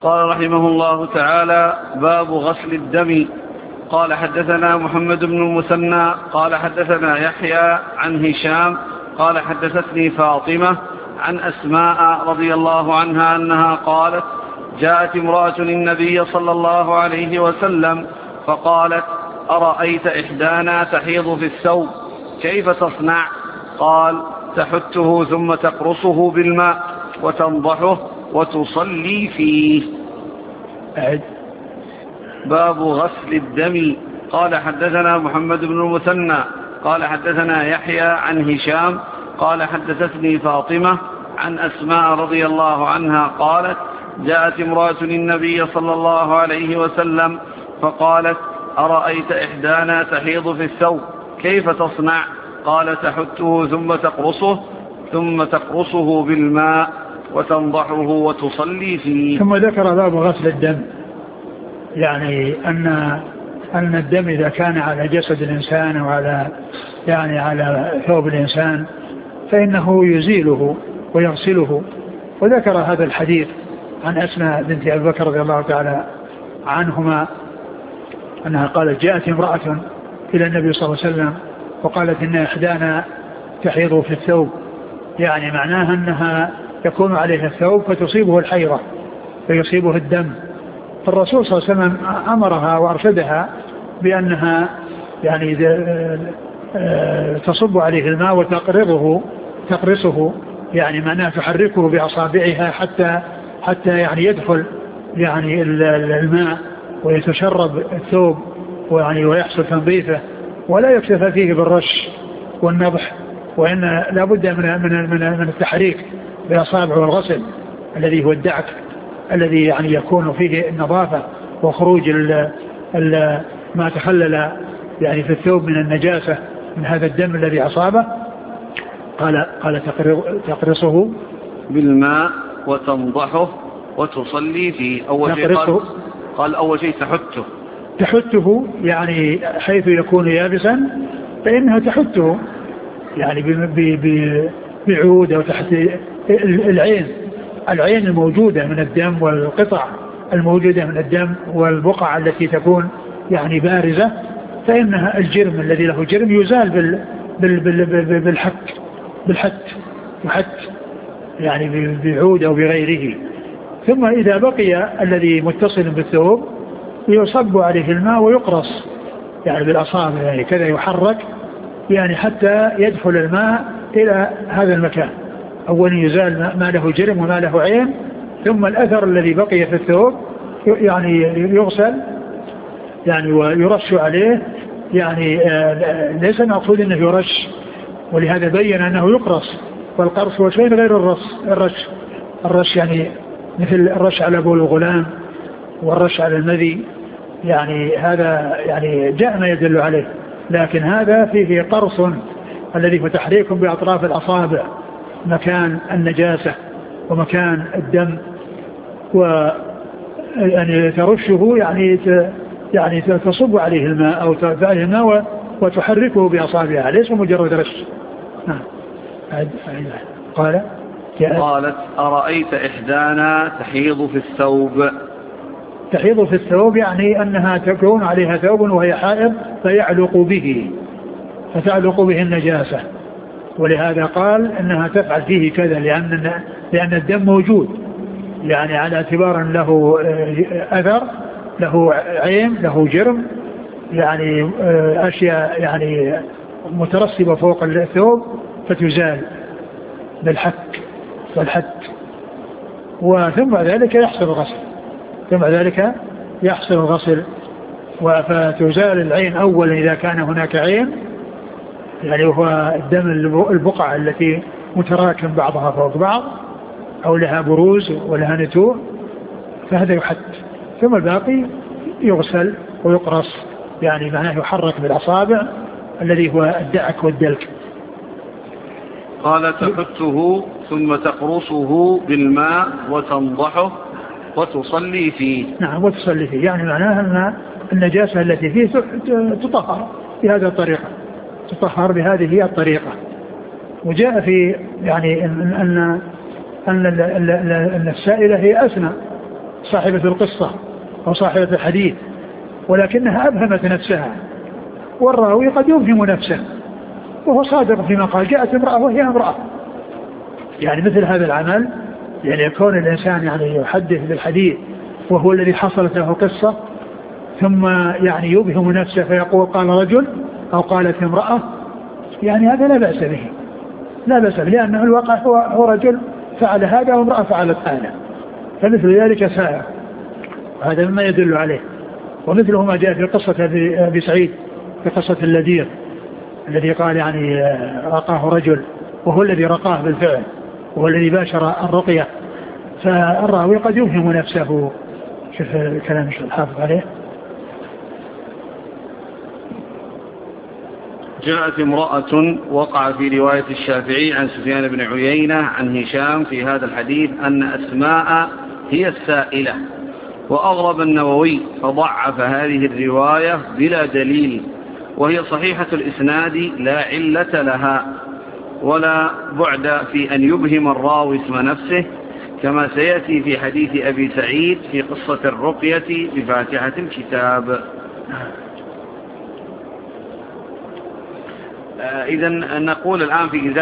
قال رحمه الله تعالى: باب غسل الدم. قال حدثنا محمد بن المثنى قال حدثنا يحيى عن هشام قال حدثتني فاطمة عن أسماء رضي الله عنها أنها قالت: جاءت امرأة النبي صلى الله عليه وسلم فقالت: أرأيت إحدانا تحيض في الثوب كيف تصنع؟ قال: تحته ثم تقرصه بالماء وتنضحه وتصلي فيه. باب غسل الدم. قال حدثنا محمد بن المثنى قال حدثنا يحيى عن هشام قال حدثتني فاطمة عن أسماء رضي الله عنها قالت: جاءت امرأة النبي صلى الله عليه وسلم فقالت: أرأيت إحدانا تحيض في الثوب كيف تصنع؟ قال: تحته ثم تقرصه بالماء وتنضحه وتصلي فيه. ثم ذكر باب غسل الدم، يعني أن الدم إذا كان على جسد الإنسان أو على ثوب الإنسان فإنه يزيله ويغسله. وذكر هذا الحديث عن أسماء بنت أبي بكر رضي الله تعالى عنهما أنها قالت: جاءت امرأة إلى النبي صلى الله عليه وسلم وقالت: إن إحدانا تحيض في الثوب، يعني معناها أنها يكون عليها الثوب فتصيبه الحيرة فيصيبه الدم. فالرسول صلى الله عليه وسلم أمرها وأرشدها بأنها يعني تصب عليه الماء وتقرصه، يعني معناها تحركه بأصابعها حتى يعني يدخل يعني الماء ويتشرب الثوب ويحصل تنظيفه، ولا يكتفى فيه بالرش والنضح، وإن لا بد من التحريك بأصابع والغسل الذي هو الدعك الذي يعني يكون فيه النظافة وخروج ما تخلل يعني في الثوب من النجاسة من هذا الدم الذي أصابه. قال تقرصه بالماء وتنضحه وتصلي فيه. أول شيء قال أول شيء تحته يعني حيث يكون يابسا فإنها تحته يعني بعود أو تحت العين الموجودة من الدم والقطع الموجودة من الدم والبقع التي تكون يعني بارزة، فإنها الجرم الذي له جرم يزال بالحت يعني بعود أو بغيره. ثم إذا بقي الذي متصل بالثوب يصب عليه الماء ويقرص يعني بالأصابع، يعني كذا يحرك يعني حتى يدخل الماء إلى هذا المكان. أولا يزال ما له جرم وما له عين، ثم الأثر الذي بقي في الثوب يعني يغسل يعني ويرش عليه، يعني ليس المقصود أنه يرش، ولهذا بين أنه يقرص، والقرص هو شيء غير الرش يعني مثل الرش على بول الغلام والرش على المذي، يعني هذا يعني جاء ما يدل عليه، لكن هذا فيه قرص الذي هو تحريك بأطراف الأصابع مكان النجاسة ومكان الدم، ويعني ترشه يعني تصب عليه الماء أو تفعله الماء وتحركه بأصابعها، ليس مجرد رش. قالت: أرأيت إحدانا تحيض في الثوب. تحيض في الثوب يعني أنها تكون عليها ثوب وهي حائض فتعلق به النجاسة، ولهذا قال أنها تفعل فيه كذا لأن الدم موجود، يعني على اعتبار له أثر، له عين، له جرم، يعني أشياء يعني مترسبة فوق الثوب فتزال بالحك والحد، وثم ذلك يحصل الغسل فتزال العين أولا إذا كان هناك عين، يعني هو الدم البقع التي متراكم بعضها فوق بعض أو لها بروز ولها نتوء، فهذا يحد، ثم الباقي يغسل ويقرص، يعني معناه يحرك بالأصابع الذي هو الدعك والدلك. قال: تحته ثم تقرصه بالماء وتنضحه وتصلي فيه. نعم، وتصلي فيه، يعني معناها أن النجاسة التي فيه تطهر بهذه الطريقة، تطهر بهذه الطريقة. وجاء في يعني أن السائلة هي أسماء صاحبة القصة أو صاحبة الحديث، ولكنها أبهمت نفسها، والراوي قد يبهم نفسه وهو صادق فيما قال جاءت امرأة وهي امرأة. يعني مثل هذا العمل، يعني يكون الإنسان يعني يحدث بالحديث وهو الذي حصلت له قصة، ثم يعني يبهم نفسه فيقول قال رجل أو قالت امرأة، يعني هذا لا بأس به، لا بأس به، لأنه الواقع هو رجل فعل هذا وامرأة فعلت هذا، فمثل ذلك سائر، هذا مما يدل عليه. ومثله ما جاء في قصة أبي سعيد في قصة اللذيذ الذي قال يعني رقاه رجل وهو الذي رقاه بالفعل وهو الذي باشر الرقية، فالراوي قد يوهم نفسه. شوف الكلام الحافظ عليه. جاءت امرأة، وقع في رواية الشافعي عن سفيان بن عيينة عن هشام في هذا الحديث أن أسماء هي السائلة، وأغرب النووي فضعف هذه الرواية بلا دليل، وهي صحيحة الإسناد لا علة لها ولا بعد في أن يبهم الراوي اسم نفسه، كما سيأتي في حديث أبي سعيد في قصة الرقية بفاتحة الكتاب. إذن نقول الآن في